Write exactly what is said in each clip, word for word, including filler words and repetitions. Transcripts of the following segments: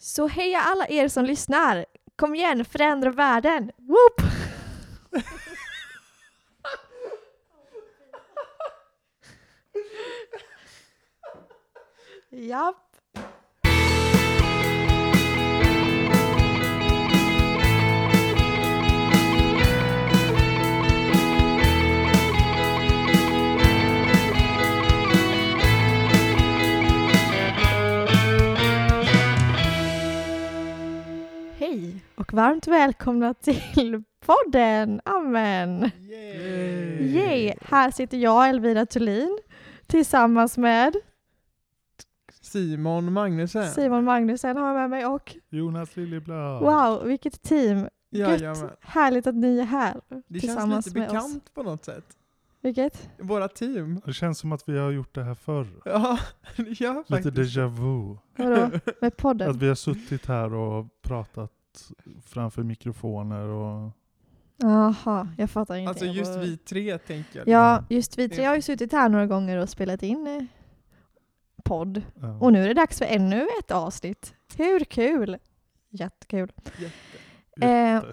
Så heja alla er som lyssnar. Kom igen, förändra världen. Whoop! Japp. Hej och varmt välkomna till podden. Amen. Yay. Yay. Här sitter jag, Elvira Thulin, tillsammans med Simon Magnusen. Simon Magnusen har jag med mig och Jonas Liljeblad. wow, vilket team. Ja, Gött, härligt att ni är här det tillsammans känns lite med oss. bekant på något sätt. Vilket? Våra team. Det känns som att vi har gjort det här förr. Ja, det gör Lite faktiskt. déjà vu. Vadå? Med Att podden? vi har suttit här och pratat framför mikrofoner och... Jaha, jag fattar inte. Alltså just vi tre tänker jag. Ja, just vi tre har ju suttit här några gånger och spelat in eh, podd. Ja. Och nu är det dags för ännu ett avsnitt. Hur kul? Jättekul. Jätte. Eh, Jätte.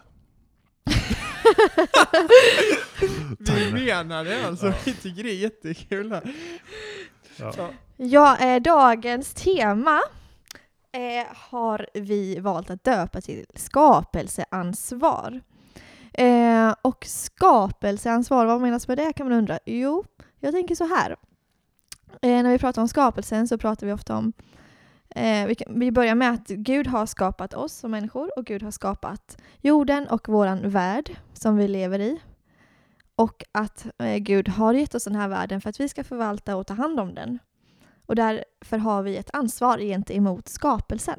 Vi menar det alltså. Ja. Vi tycker det är jättekul här. Ja. Ja. Ja, eh, dagens tema eh, har vi valt att döpa till skapelseansvar. Eh, och skapelseansvar, vad menas med det kan man undra? Jo, jag tänker så här. Eh, när vi pratar om skapelsen så pratar vi ofta om eh, vi, kan, vi börjar med att Gud har skapat oss som människor och Gud har skapat jorden och våran värld som vi lever i. Och att eh, Gud har gett oss den här världen för att vi ska förvalta och ta hand om den. Och därför har vi ett ansvar gentemot skapelsen.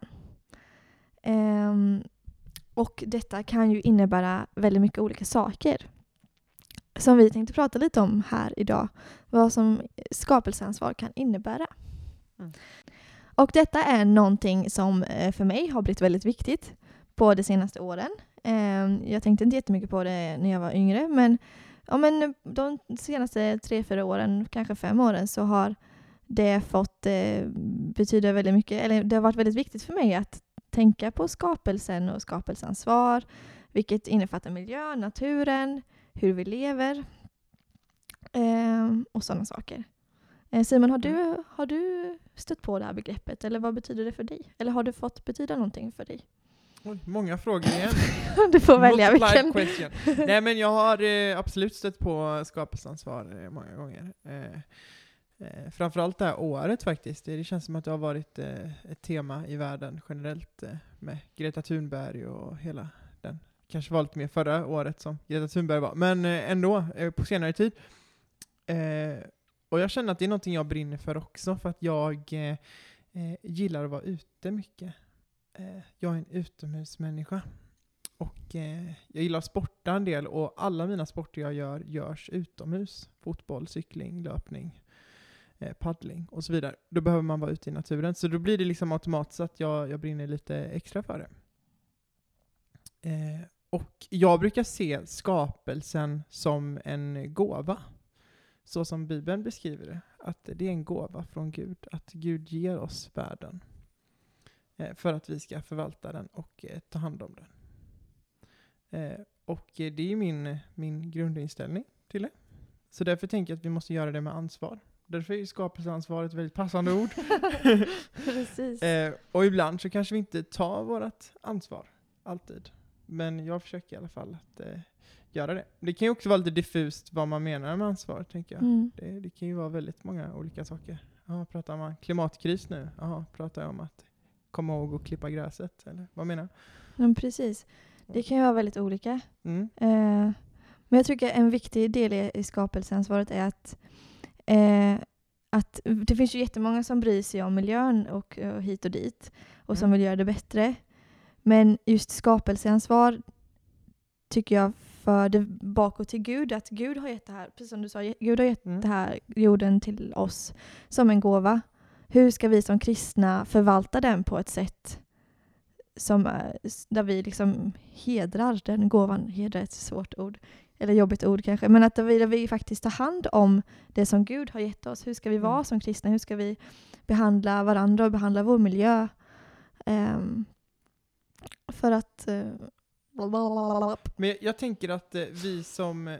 Ehm, och detta kan ju innebära väldigt mycket olika saker. Som vi tänkte prata lite om här idag. Vad som skapelseansvar kan innebära. Mm. Och detta är någonting som eh, för mig har blivit väldigt viktigt på de senaste åren. Ehm, jag tänkte inte jättemycket på det när jag var yngre. Men, ja, men de senaste tre, fyra åren, kanske fem åren så har det fått eh, betyda väldigt mycket, eller det har varit väldigt viktigt för mig att tänka på skapelsen och skapelseansvar, vilket innefattar miljön, naturen, hur vi lever eh, och sådana saker. Eh, Simon, har du, har du stött på det här begreppet eller vad betyder det för dig? Eller har det fått betyda någonting för dig? Oj, många frågor igen. Du får välja Multiplied vilken. question. Nej men jag har eh, absolut stött på skapelseansvar eh, många gånger. Eh, Eh, framförallt det här året faktiskt. Det, det känns som att det har varit eh, ett tema i världen generellt eh, med Greta Thunberg och hela den. Kanske var lite mer förra året som Greta Thunberg var. Men eh, ändå, eh, på senare tid. Eh, och jag känner att det är någonting jag brinner för också. För att jag eh, eh, gillar att vara ute mycket. Eh, jag är en utomhusmänniska. Och eh, jag gillar att sporta en del. Och alla mina sporter jag gör görs utomhus. Fotboll, cykling, löpning. paddling och så vidare. Då behöver man vara ute i naturen. Så då blir det liksom automatiskt att jag, jag brinner lite extra för det. Eh, och jag brukar se skapelsen som en gåva. Så som Bibeln beskriver det. Att det är en gåva från Gud. Att Gud ger oss världen. Eh, för att vi ska förvalta den och eh, ta hand om den. Eh, och eh, det är min, min grundinställning till det. Så därför tänker jag att vi måste göra det med ansvar. Därför är skapelseansvar ett väldigt passande ord. Precis. eh, och ibland så kanske vi inte tar vårt ansvar. Alltid. Men jag försöker i alla fall att eh, göra det. Det kan ju också vara lite diffust vad man menar med ansvar, tänker jag. Mm. Det, det kan ju vara väldigt många olika saker. Jaha, pratar man klimatkris nu? Jaha, pratar jag om att komma ihåg och klippa gräset? Eller vad menar jag? Men precis. Det kan ju vara väldigt olika. Mm. Eh, men jag tycker en viktig del i, i skapelseansvaret är att Eh, att det finns ju jättemånga som bryr sig om miljön och, och hit och dit och som Mm. vill göra det bättre. Men just skapelseansvar tycker jag för det bakåt till Gud, att Gud har gett det här, precis som du sa, Gud har gett Mm. det här jorden till oss som en gåva. Hur ska vi som kristna förvalta den på ett sätt som är, där vi liksom hedrar den gåvan? Hedrar är ett svårt ord. Eller jobbigt ord kanske. Men att vi, vi faktiskt tar hand om det som Gud har gett oss. Hur ska vi vara Mm. som kristna? Hur ska vi behandla varandra och behandla vår miljö? Um, för att... Eh, blablabla. Men jag, jag tänker att eh, vi som...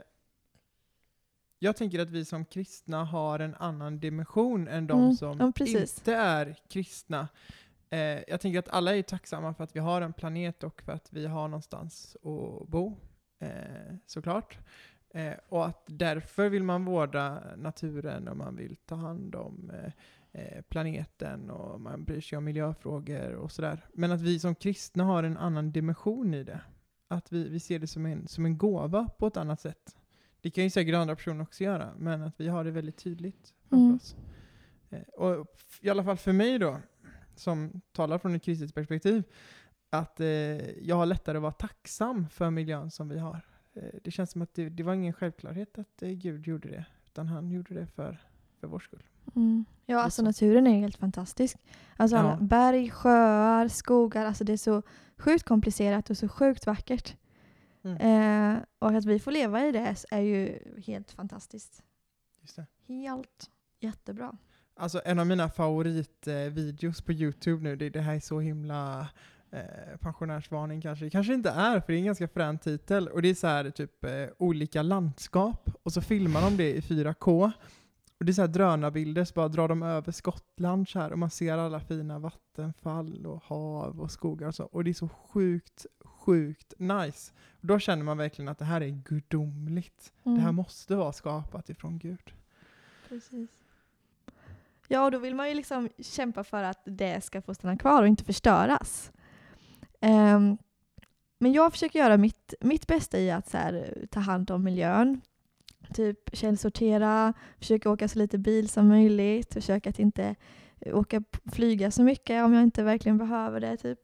Jag tänker att vi som kristna har en annan dimension än de Mm, som ja, precis. inte är kristna. Eh, jag tänker att alla är tacksamma för att vi har en planet och för att vi har någonstans att bo, eh, såklart. Eh, och att därför vill man vårda naturen och man vill ta hand om eh, eh, planeten och man bryr sig om miljöfrågor och sådär. Men att vi som kristna har en annan dimension i det. Att vi, vi ser det som en, som en gåva på ett annat sätt. Det kan ju säkert andra personer också göra, men att vi har det väldigt tydligt framför Mm. oss. Eh, och f- i alla fall för mig då, som talar från ett kristet perspektiv, att eh, jag har lättare att vara tacksam för miljön som vi har. Eh, det känns som att det, det var ingen självklarhet att eh, Gud gjorde det, utan han gjorde det för, för vår skull. Mm. Ja, alltså så. naturen är helt fantastisk. Alltså alla Ja. berg, sjöar, skogar, alltså det är så sjukt komplicerat och så sjukt vackert. Mm. Eh, och att vi får leva i det är ju helt fantastiskt. Just det. Helt jättebra. Alltså en av mina favoritvideos på YouTube nu, det, det här är så himla eh, pensionärsvarning kanske. Kanske inte är, för det är en ganska frän titel. Och det är så här typ eh, olika landskap. Och så filmar de det i fyra K. Och det är så här drönarbilder, så bara drar de över Skottland så här. Och man ser alla fina vattenfall och hav och skogar och så. Och det är så sjukt, sjukt nice. Och då känner man verkligen att det här är gudomligt. Mm. Det här måste vara skapat ifrån Gud. Precis. Ja, och då vill man ju liksom kämpa för att det ska få stanna kvar och inte förstöras. Um, men jag försöker göra mitt, mitt bästa i att så här, ta hand om miljön. Typ källsortera, försöka åka så lite bil som möjligt, försöka att inte åka flyga så mycket om jag inte verkligen behöver det. Typ.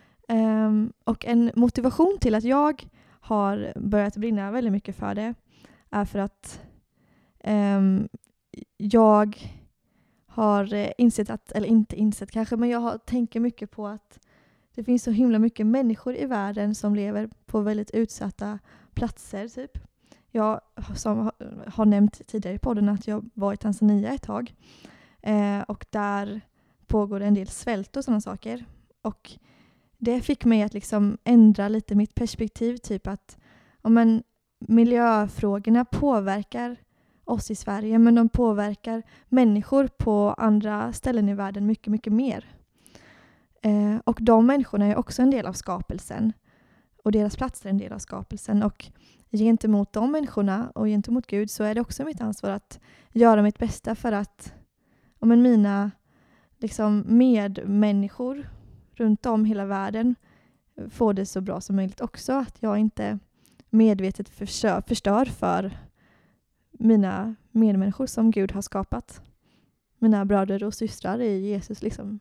Um, och en motivation till att jag har börjat brinna väldigt mycket för det är för att um, jag har eh, insett att, eller inte insett kanske, men jag har, tänker mycket på att det finns så himla mycket människor i världen som lever på väldigt utsatta platser. Typ. Jag som har, har nämnt tidigare i podden att jag var i Tanzania ett tag. Eh, och där pågår en del svält och sådana saker. Och det fick mig att liksom ändra lite mitt perspektiv. Typ att ja, men, miljöfrågorna påverkar oss i Sverige, men de påverkar människor på andra ställen i världen mycket, mycket mer. Eh, och de människorna är också en del av skapelsen. Och deras platser är en del av skapelsen. Och gentemot de människorna och gentemot Gud så är det också mitt ansvar att göra mitt bästa för att ja, men mina liksom, medmänniskor runt om hela världen får det så bra som möjligt också. Att jag inte medvetet förstör, förstör för mina medmänniskor som Gud har skapat. Mina bröder och systrar i Jesus liksom.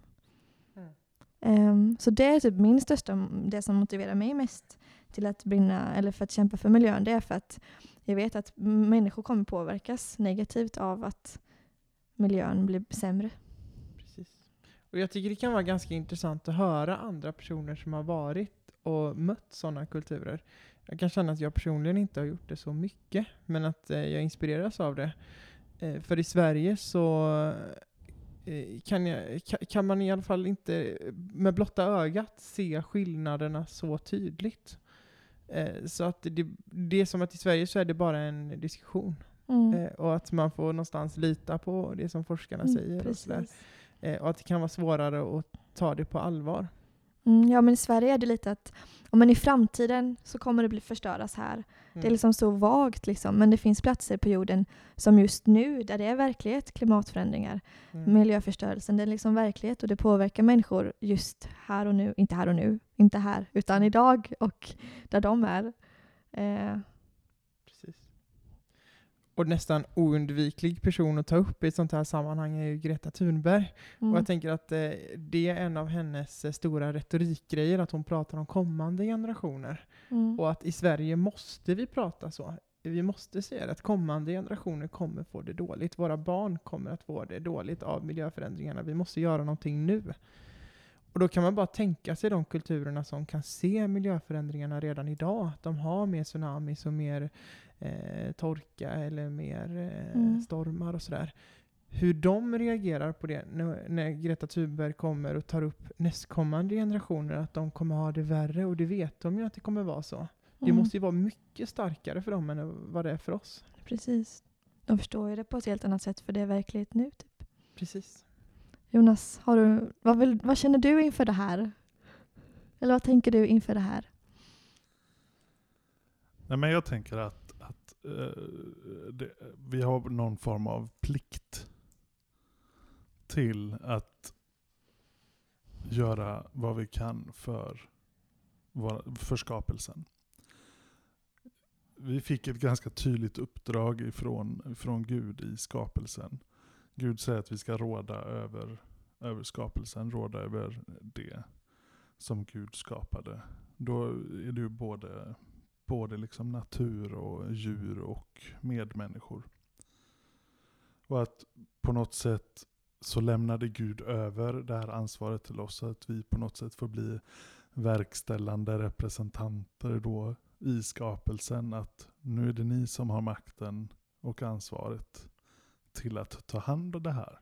Mm. Um, så det är typ min största, det som motiverar mig mest till att brinna eller för att kämpa för miljön. Det är för att jag vet att människor kommer påverkas negativt av att miljön blir sämre. Precis. Och jag tycker det kan vara ganska intressant att höra andra personer som har varit och mött sådana kulturer. Jag kan känna att jag personligen inte har gjort det så mycket, men att eh, jag inspireras av det. Eh, för i Sverige så eh, kan, jag, kan, kan man i alla fall inte med blotta ögat se skillnaderna så tydligt. Eh, så att det, det är som att i Sverige så är det bara en diskussion. Mm. Eh, och att man får någonstans lita på det som forskarna Mm, säger. Och, sådär. precis. Eh, och att det kan vara svårare att ta det på allvar. Mm, ja, men i Sverige är det lite att om man i framtiden så kommer det bli förstöras här. Mm. Det är liksom så vagt liksom, men det finns platser på jorden som just nu där det är verklighet, klimatförändringar, Mm. miljöförstörelsen, det är liksom verklighet och det påverkar människor just här och nu, inte här och nu, inte här, utan idag och där de är. Eh, Precis. Och nästan oundviklig person att ta upp i ett sånt här sammanhang är ju Greta Thunberg. mm, Och jag tänker att eh, det är en av hennes eh, stora retorikgrejer, att hon pratar om kommande generationer. mm, Och att i Sverige måste vi prata så. Vi måste säga att kommande generationer kommer få det dåligt. Våra barn kommer att få det dåligt av miljöförändringarna. Vi måste göra någonting nu. Och då kan man bara tänka sig de kulturerna som kan se miljöförändringarna redan idag. De har mer tsunamis och mer eh, torka eller mer eh, Mm. stormar och sådär. hur de reagerar på det när, när Greta Thunberg kommer och tar upp nästkommande generationer, att de kommer ha det värre, och det vet de ju att det kommer vara så. Mm. Det måste ju vara mycket starkare för dem än vad det är för oss. Precis. De förstår ju det på ett helt annat sätt, för det är verklighet nu. Typ. Precis. Jonas, har du, vad, vill, vad känner du inför det här? Eller vad tänker du inför det här? Nej, men jag tänker att, att uh, det, vi har någon form av plikt till att göra vad vi kan för, för skapelsen. Vi fick ett ganska tydligt uppdrag ifrån, ifrån Gud i skapelsen. Gud säger att vi ska råda över, över skapelsen, råda över det som Gud skapade. Då är det ju både, både liksom natur och djur och medmänniskor. Och att på något sätt så lämnade Gud över det här ansvaret till oss, så att vi på något sätt får bli verkställande representanter då i skapelsen, att nu är det ni som har makten och ansvaret till att ta hand om det här.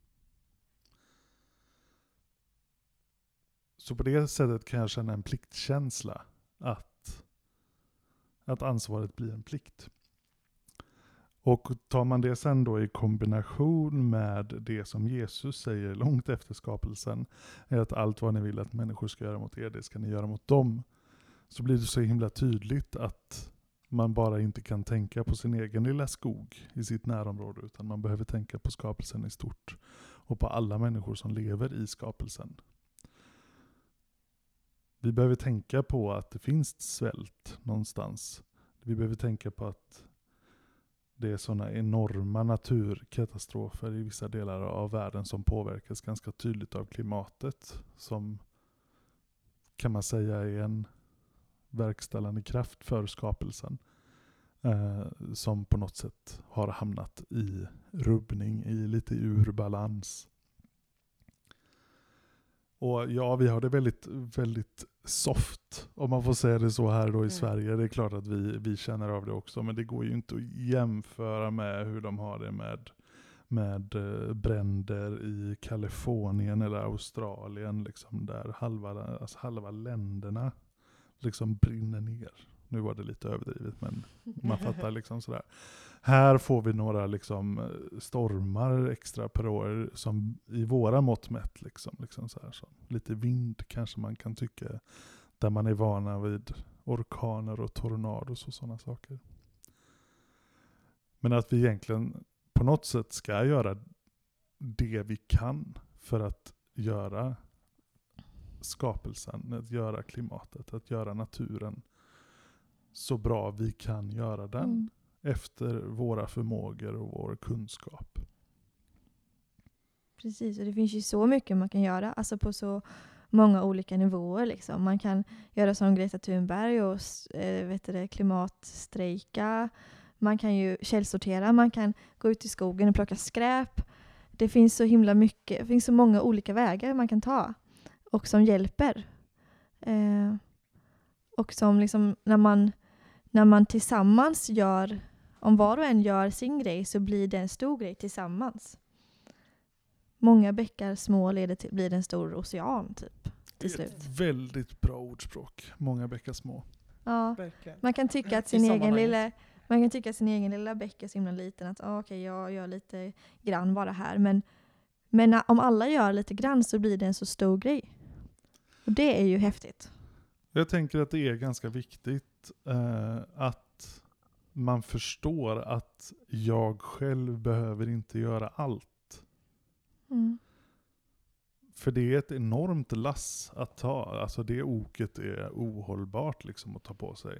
Så på det sättet kan jag känna en pliktkänsla, att, att ansvaret blir en plikt. Och tar man det sen då i kombination med det som Jesus säger långt efter skapelsen, är att allt vad ni vill att människor ska göra mot er, det ska ni göra mot dem. Så blir det så himla tydligt att man bara inte kan tänka på sin egen lilla skog i sitt närområde, utan man behöver tänka på skapelsen i stort och på alla människor som lever i skapelsen. Vi behöver tänka på att det finns svält någonstans. Vi behöver tänka på att det är sådana enorma naturkatastrofer i vissa delar av världen som påverkas ganska tydligt av klimatet, som kan man säga är en verkställande kraft för skapelsen, eh, som på något sätt har hamnat i rubbning, i lite ur balans. Och ja, vi har det väldigt, väldigt soft, om man får säga det så här då i mm. Sverige. Det är klart att vi, vi känner av det också, men det går ju inte att jämföra med hur de har det med, med eh, bränder i Kalifornien eller Australien, liksom, där halva, alltså halva länderna liksom brinner ner. Nu var det lite överdrivet, men man fattar liksom sådär. Här får vi några liksom stormar extra per år som i våra mått mätt liksom, liksom så här, så. Lite vind kanske man kan tycka, där man är vana vid orkaner och tornados och sådana saker. Men att vi egentligen på något sätt ska göra det vi kan för att göra skapelsen, att göra klimatet, att göra naturen så bra vi kan göra den. Mm. Efter våra förmågor och vår kunskap. Precis, och det finns ju så mycket man kan göra. Alltså på så många olika nivåer. Liksom. Man kan göra som Greta Thunberg och äh, vet du, klimatstrejka. Man kan ju källsortera. Man kan gå ut i skogen och plocka skräp. Det finns så himla mycket. Det finns så många olika vägar man kan ta. Och som hjälper. Eh, och som liksom när man, när man tillsammans gör... Om var och en gör sin grej så blir det en stor grej tillsammans. Många bäckar små leder till, blir det en stor ocean typ. Till det är slut. Ett väldigt bra ordspråk. Många bäckar små. Ja, man kan tycka att sin egen lilla man kan tycka att sin egen lilla bäck är så himla liten. Att ah, okej, okay, jag gör lite grann bara här. Men, men om alla gör lite grann så blir det en så stor grej. Och det är ju häftigt. Jag tänker att det är ganska viktigt eh, att man förstår att jag själv behöver inte göra allt. Mm. För det är ett enormt lass att ta. Alltså det oket är ohållbart liksom att ta på sig.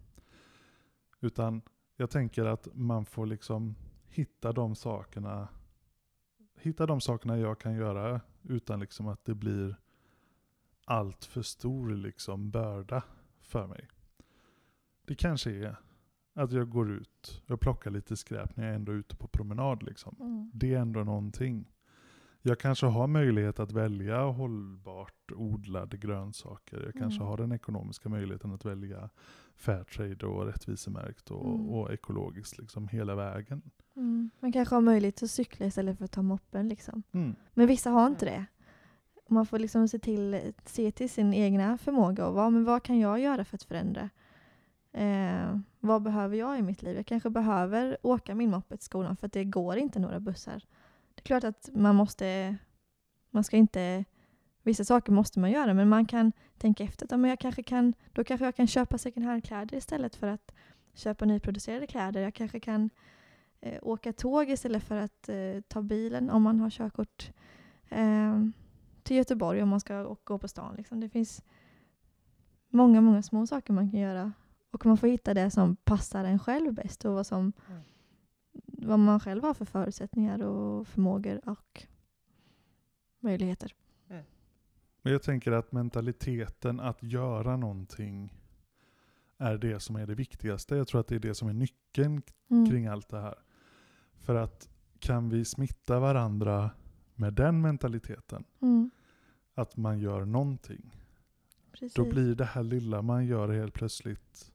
Utan jag tänker att man får liksom hitta de sakerna hitta de sakerna jag kan göra utan liksom att det blir allt för stor liksom börda för mig. Det kanske är att jag går ut och plockar lite skräp när jag är ändå ute på promenad. Liksom. Mm. Det är ändå någonting. jag kanske har möjlighet att välja hållbart odlade grönsaker. Jag kanske Mm. har den ekonomiska möjligheten att välja Fairtrade och rättvisemärkt och, Mm. och ekologiskt liksom hela vägen. Mm. Man kanske har möjlighet att cykla istället för att ta moppen. Liksom. Mm. Men vissa har inte det. Man får liksom se till, se till sin egna förmåga och vad, men vad kan jag göra för att förändra? Eh, vad behöver jag i mitt liv? Jag kanske behöver åka min moppe till skolan för att det går inte några bussar. Det är klart att man måste, man ska inte, vissa saker måste man göra, men man kan tänka efter att ja, men jag kanske kan, då kanske jag kan köpa second hand-kläder istället för att köpa nyproducerade kläder. Jag kanske kan eh, åka tåg istället för att eh, ta bilen om man har körkort. Eh, till Göteborg om man ska och gå på stan. Liksom. Det finns många, många små saker man kan göra. Och man får hitta det som passar en själv bäst och vad, som, Mm. vad man själv har för förutsättningar och förmågor och möjligheter. Men jag tänker att mentaliteten att göra någonting är det som är det viktigaste. Jag tror att det är det som är nyckeln Mm. kring allt det här. För att kan vi smitta varandra med den mentaliteten, Mm. att man gör någonting, Precis. då blir det här lilla man gör helt plötsligt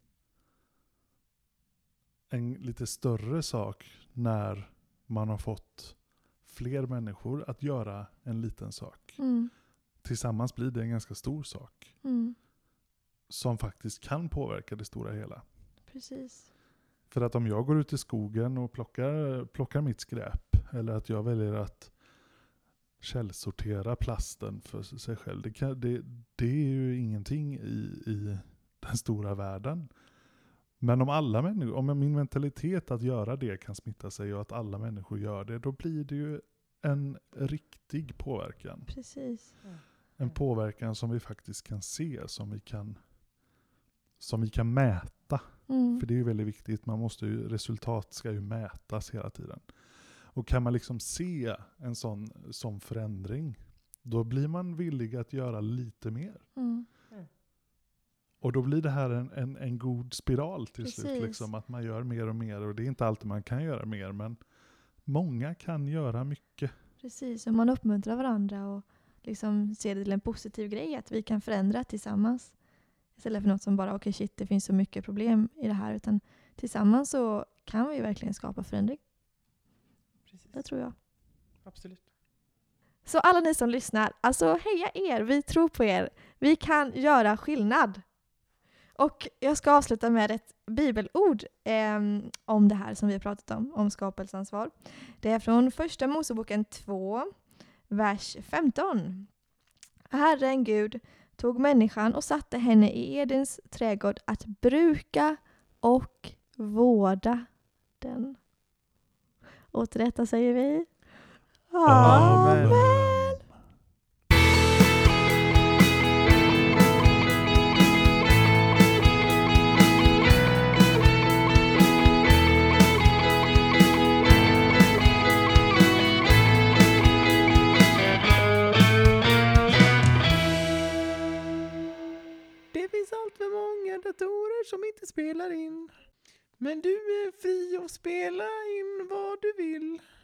en lite större sak när man har fått fler människor att göra en liten sak. Mm. Tillsammans blir det en ganska stor sak Mm. som faktiskt kan påverka det stora hela. Precis. För att om jag går ut i skogen och plockar, plockar mitt skräp, eller att jag väljer att källsortera plasten för sig själv, det, kan, det, det är ju ingenting i, i den stora världen. Men om alla människor, om min mentalitet att göra det kan smitta sig och att alla människor gör det, då blir det ju en riktig påverkan. Precis. En påverkan som vi faktiskt kan se, som vi kan, som vi kan mäta. Mm. För det är ju väldigt viktigt, man måste ju, resultat ska ju mätas hela tiden. Och kan man liksom se en sån, sån förändring, då blir man villig att göra lite mer. Mm. Och då blir det här en, en, en god spiral till Precis. slut. Liksom, att man gör mer och mer. Och det är inte alltid man kan göra mer, men många kan göra mycket. Precis, och man uppmuntrar varandra och liksom ser det till en positiv grej att vi kan förändra tillsammans. Istället för något som bara, okej okay, shit, det finns så mycket problem i det här. Utan tillsammans så kan vi verkligen skapa förändring. Precis. Det tror jag. Absolut. Så alla ni som lyssnar, alltså heja er, vi tror på er. Vi kan göra skillnad. Och jag ska avsluta med ett bibelord eh, om det här som vi har pratat om, om skapelseansvar. Det är från första Moseboken två, vers femton. Herren Gud tog människan och satte henne i Edens trädgård att bruka och vårda den. Och till detta säger vi Amen. Amen. Det finns allt för många datorer som inte spelar in. Men du är fri att spela in vad du vill.